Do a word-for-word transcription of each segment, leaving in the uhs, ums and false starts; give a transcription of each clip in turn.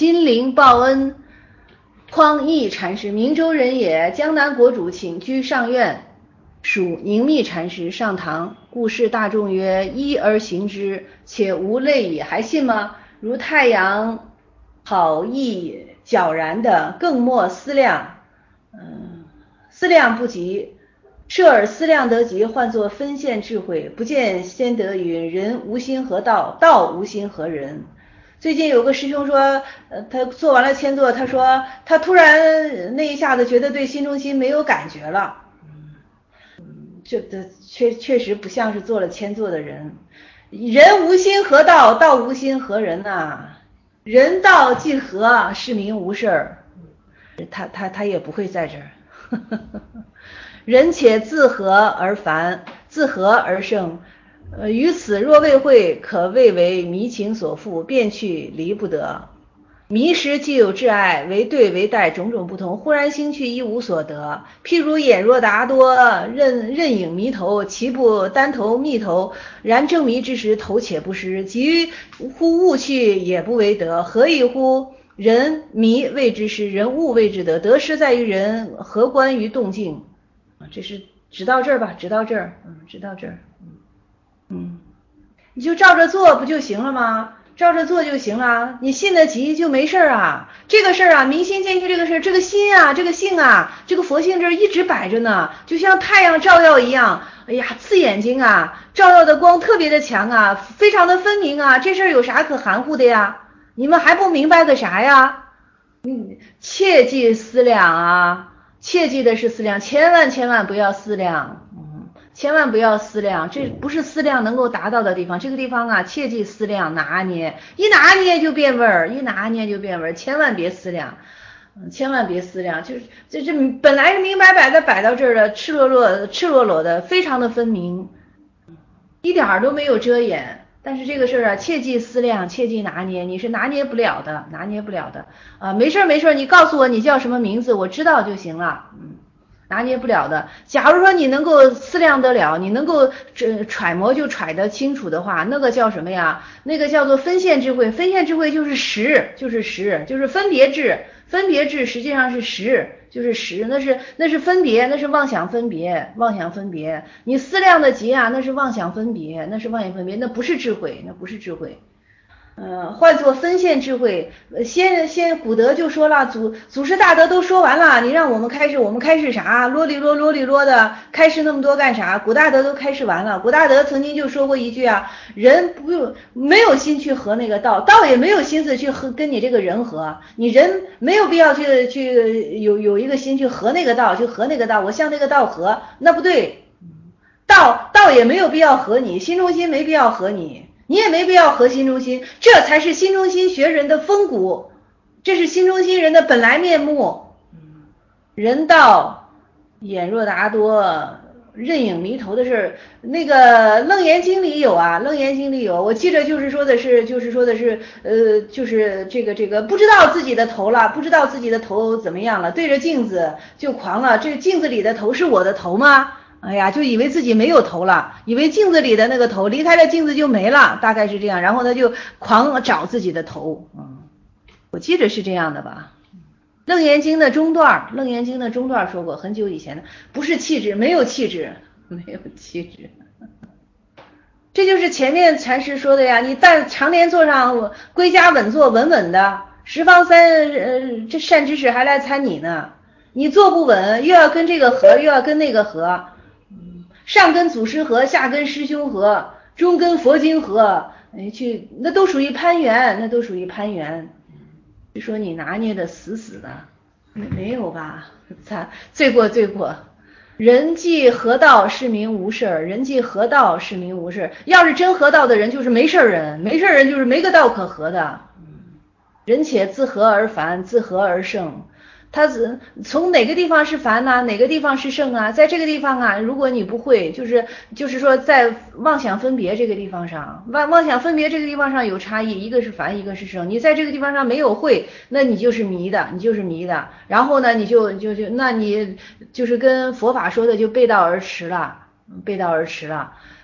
金陵报恩匡义禅师，明州人也，江南国主，请居上院。属宁密禅师上堂，故事大众曰：依而行之，且无类也。还信吗？如太阳好意皎然的，更莫思量。嗯，思量不及，设尔思量得及，唤作分现智慧。不见先得云：人无心何道，道无心何人。最近有个师兄说，呃，他做完了千座，他说他突然那一下子觉得对心中心没有感觉了。这这确确实不像是做了千座的人。人无心何道，道无心何人呐、啊？人道既和，是名无事儿。他他他也不会在这儿。人且自和而繁，自和而生。呃，于此若未会，可谓为迷情所缚，便去离不得。迷时既有挚爱，为对为待，种种不同，忽然兴趣，一无所得。譬如眼若达多，任任影迷头，其不单头密头，然争迷之时，头且不失。即乎物去，也不为得。何以乎？人迷谓之失，人物谓之得。得失在于人，何关于动静？这是直到这儿吧，直到这儿，嗯，直到这儿，嗯嗯，你就照着做不就行了吗？照着做就行了，你信得急就没事啊。这个事儿啊，明心见性这个事儿，这个心啊，这个性啊，这个佛性这儿一直摆着呢，就像太阳照耀一样。哎呀，刺眼睛啊，照耀的光特别的强啊，非常的分明啊。这事儿有啥可含糊的呀？你们还不明白个啥呀？嗯，切记思量啊，切记的是思量，千万千万不要思量。千万不要思量，这不是思量能够达到的地方。这个地方啊，切记思量拿捏，一拿捏就变味儿，一拿捏就变味儿，千万别思量，嗯，千万别思量。就是这这本来是明白白的摆到这儿的，赤裸裸、赤裸裸的，非常的分明，一点儿都没有遮掩。但是这个事儿啊，切记思量，切记拿捏，你是拿捏不了的，拿捏不了的啊。没事没事，你告诉我你叫什么名字，我知道就行了，嗯。拿捏不了的。假如说你能够思量得了，你能够揣摩就揣得清楚的话，那个叫什么呀？那个叫做分现智慧。分现智慧就是识，就是识，就是分别智。分别智实际上是识，就是识，那是那是分别，那是妄想分别，妄想分别。你思量的急啊，那是妄想分别，那是妄想分别，那不是智慧，那不是智慧。呃，换作分现智慧，先先古德就说了，祖祖师大德都说完了，你让我们开示，我们开示啥？啰里啰啰里啰的，开示那么多干啥？古大德都开示完了。古大德曾经就说过一句啊，人不用没有心去和那个道，道也没有心思去和跟你这个人和，你人没有必要去去有有一个心去和那个道，去和那个道，我向那个道和，那不对，道道也没有必要和你，心中心没必要和你。你也没必要和心中心，这才是心中心学人的风骨，这是心中心人的本来面目。人道眼若达多，任影迷头的事儿，那个楞严经里有啊，楞严经里有，我记着就是说的是，就是说的是，呃，就是这个这个不知道自己的头了，不知道自己的头怎么样了，对着镜子就狂了，这个镜子里的头是我的头吗？哎呀，就以为自己没有头了，以为镜子里的那个头离开了镜子就没了，大概是这样，然后他就狂找自己的头，嗯，我记得是这样的吧。楞严经的中段，楞严经的中段说过，很久以前的，不是气质，没有气质，没有气质。这就是前面禅师说的呀，你但常年坐上归家稳坐，稳稳的，十方三呃这善知识还来参你呢，你坐不稳，又要跟这个合，又要跟那个合。上跟祖师合，下跟师兄合，中跟佛经合，哎，去那都属于攀缘，那都属于攀缘。就说你拿捏的死死的，没没有吧？咱罪过罪过。人既合道，是名无事；人既合道，是名无事。要是真合道的人，就是没事人；没事人就是没个道可合的。人且自和而繁，自和而盛。他从哪个地方是凡呢？哪个地方是圣啊？在这个地方啊，如果你不会，就是就是说在妄想分别这个地方上，妄妄想分别这个地方上有差异，一个是凡，一个是圣。你在这个地方上没有会，那你就是迷的，你就是迷的。然后呢，你就就就那你就是跟佛法说的就背道而驰了，背道而驰了。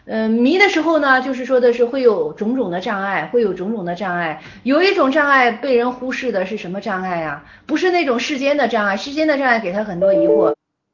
嗯，迷的时候呢，就是说的是会有种种的障碍，会有种种的障碍。有一种障碍被人忽视的是什么障碍啊？不是那种世间的障碍，世间的障碍给他很多疑惑。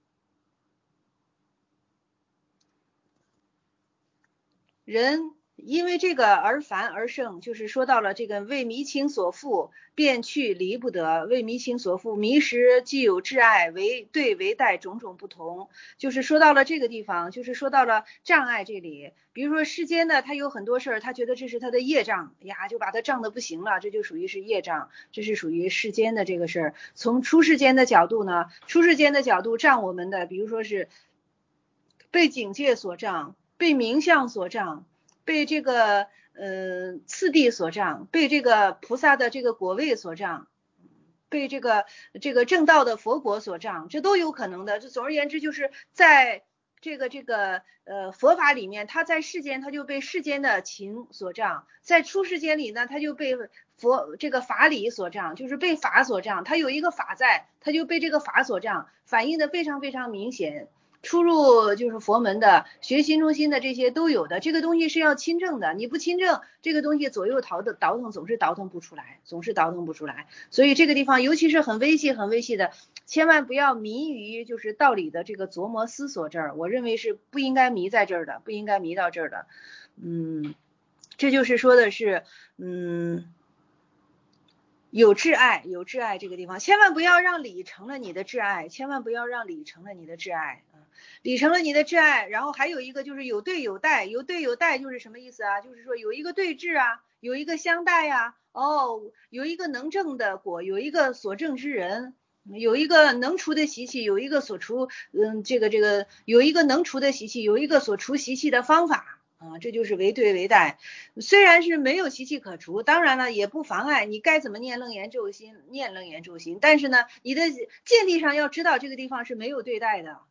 人因为这个而烦而生，就是说到了这个为迷情所缚，便去离不得。为迷情所缚，迷时既有挚爱，为对为待种种不同。就是说到了这个地方，就是说到了障碍这里。比如说世间呢，他有很多事儿，他觉得这是他的业障呀，就把他障得不行了，这就属于是业障，这是属于世间的这个事儿。从出世间的角度呢，出世间的角度障我们的，比如说是被警戒所障，被名相所障，被这个呃次第所障，被这个菩萨的这个果位所障，被这个这个正道的佛果所障，这都有可能的。这总而言之，就是在这个这个呃佛法里面，他在世间他就被世间的情所障，在出世间里呢，他就被佛这个法理所障，就是被法所障。他有一个法在，他就被这个法所障，反映的非常非常明显。出入就是佛门的学心中心的这些都有的，这个东西是要亲证的，你不亲证，这个东西左右倒腾倒腾总是倒腾不出来，总是倒腾不出来。所以这个地方尤其是很微细很微细的，千万不要迷于就是道理的这个琢磨思索这儿，我认为是不应该迷在这儿的，不应该迷到这儿的。嗯，这就是说的是嗯。有挚爱，有挚爱这个地方，千万不要让理成了你的挚爱，千万不要让理成了你的挚爱啊，理成了你的挚爱。然后还有一个就是有对有待，有对有待就是什么意思啊？就是说有一个对峙啊，有一个相待呀、啊，哦，有一个能证的果，有一个所证之人，有一个能除的习气，有一个所除，嗯，这个这个有一个能除的习气，有一个所除习气的方法。啊，这就是为对为待，虽然是没有习气可除，当然了也不妨碍你该怎么念楞严咒心，念楞严咒心，但是呢，你的见地上要知道这个地方是没有对待的，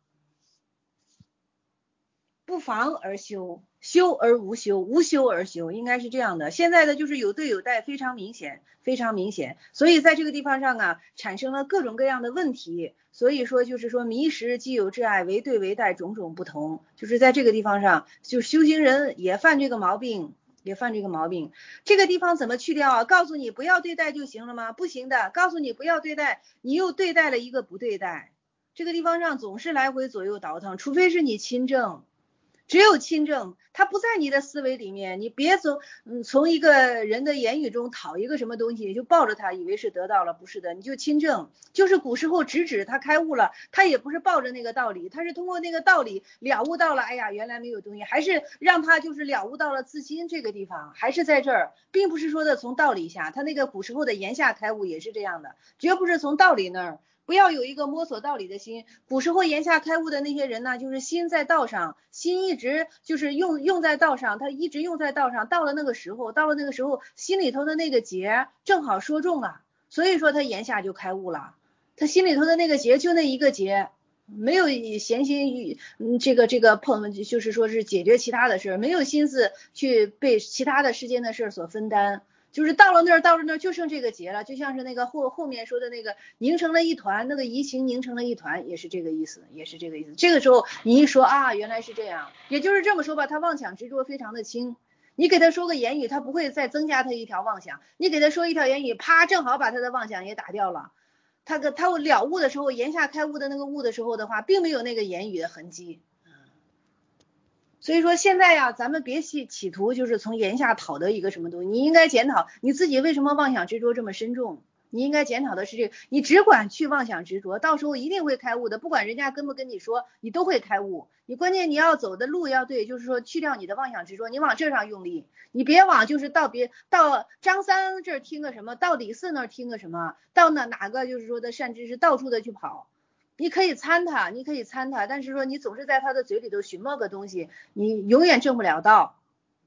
不妨而修，修而无修，无修而修，应该是这样的。现在的就是有对有待，非常明显，非常明显。所以在这个地方上啊，产生了各种各样的问题。所以说就是说迷时既有挚爱，为对为待种种不同。就是在这个地方上，就修行人也犯这个毛病，也犯这个毛病。这个地方怎么去掉啊？告诉你不要对待就行了吗？不行的，告诉你不要对待，你又对待了一个不对待。这个地方上总是来回左右倒腾，除非是你亲证。只有亲证，它不在你的思维里面，你别从嗯从一个人的言语中讨一个什么东西，就抱着他以为是得到了，不是的，你就亲证。就是古时候直指他开悟了，他也不是抱着那个道理，他是通过那个道理了悟到了，哎呀，原来没有东西，还是让他就是了悟到了自心这个地方，还是在这儿，并不是说的从道理下，他那个古时候的言下开悟也是这样的，绝不是从道理那儿。不要有一个摸索道理的心。古时候言下开悟的那些人呢，就是心在道上，心一直就是用用在道上，他一直用在道上。到了那个时候，到了那个时候，心里头的那个结正好说中了，所以说他言下就开悟了。他心里头的那个结就那一个结，没有闲心，嗯，这个这个碰，就是说是解决其他的事，没有心思去被其他的世间的事所分担。就是到了那儿，到了那儿就剩这个结了，就像是那个后后面说的那个凝成了一团，那个移情凝成了一团，也是这个意思，也是这个意思。这个时候你一说啊，原来是这样，也就是这么说吧，他妄想执着非常的轻，你给他说个言语，他不会再增加他一条妄想，你给他说一条言语，啪，正好把他的妄想也打掉了。他个他了悟的时候，言下开悟的那个悟的时候的话，并没有那个言语的痕迹。所以说现在呀，咱们别企企图就是从言下讨得一个什么东西，你应该检讨你自己为什么妄想执着这么深重。你应该检讨的是这个，你只管去妄想执着，到时候一定会开悟的，不管人家跟不跟你说，你都会开悟。你关键你要走的路要对，就是说去掉你的妄想执着，你往这上用力，你别往就是到别到张三这儿听个什么，到李四那儿听个什么，到哪哪个就是说的善知识到处的去跑。你可以参他，你可以参他，但是说你总是在他的嘴里头寻摸个东西，你永远证不了道。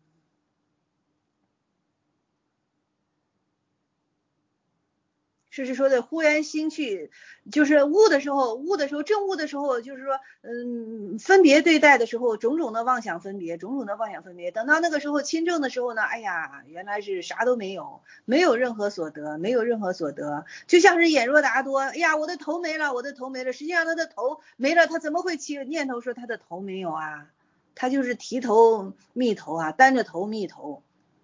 是是说的忽然心去，就是悟的时候，悟的时候，正悟的时候，就是说，嗯，分别对待的时候，种种的妄想分别，种种的妄想分别。等到那个时候亲证的时候呢，哎呀，原来是啥都没有，没有任何所得，没有任何所得，就像是眼若达多，哎呀，我的头没了，我的头没了，实际上他的头没了，他怎么会起念头说他的头没有啊？ 他就是提头密头啊，单着头密头。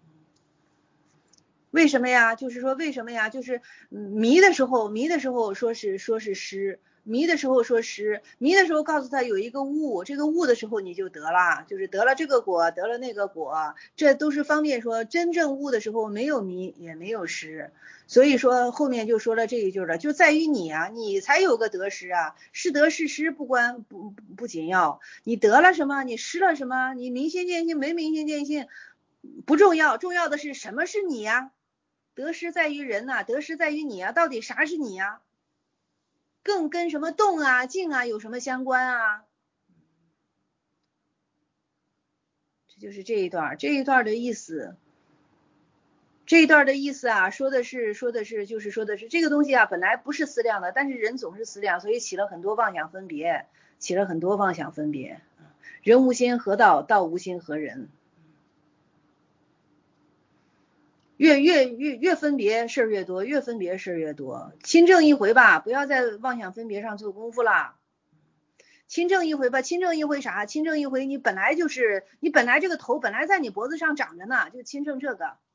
为什么呀？就是说为什么呀？就是迷的时候，迷的时候说是说是湿，迷的时候说湿，迷的时候告诉他有一个物，这个物的时候你就得了，就是得了这个果，得了那个果，这都是方便说真正物的时候没有迷也没有失。所以说后面就说了这一句了，就在于你啊，你才有个得失啊，是得是失不关不不紧要，你得了什么，你失了什么，你明心见性没明心见性不重要，重要的是什么是你呀？得失在于人呐、啊，得失在于你啊，到底啥是你呀？更跟什么动啊、静啊有什么相关啊？这就是这一段，这一段的意思。这一段的意思啊，说的是说的是就是说的是这个东西啊，本来不是思量的，但是人总是思量，所以起了很多妄想分别，起了很多妄想分别。人无心何道，道无心何人？越越越越分别事儿越多，越分别事儿越多。亲证一回吧，不要在妄想分别上做功夫啦。亲证一回吧，亲证一回啥？亲证一回你本来就是你本来这个头本来在你脖子上长着呢，就亲证这个。